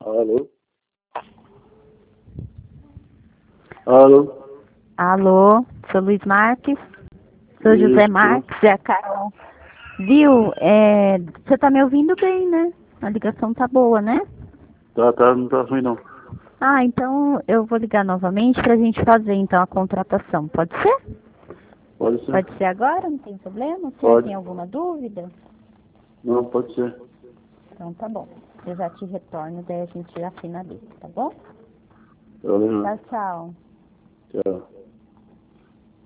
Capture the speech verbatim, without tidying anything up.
Alô? Alô? Alô, sou Luiz Marques, sou Isso. José Marques, é a Carol. Viu, é, você tá me ouvindo bem, né? A ligação tá boa, né? Tá, tá, não tá ruim não. Ah, então eu vou ligar novamente pra gente fazer então a contratação, pode ser? Pode ser? Pode ser agora, não tem problema? O senhor Pode. tem alguma dúvida? Não, pode ser. Então tá bom, eu já te retorno, daí a gente já finaliza, tá bom? Valeu. Tchau, tchau. Tchau.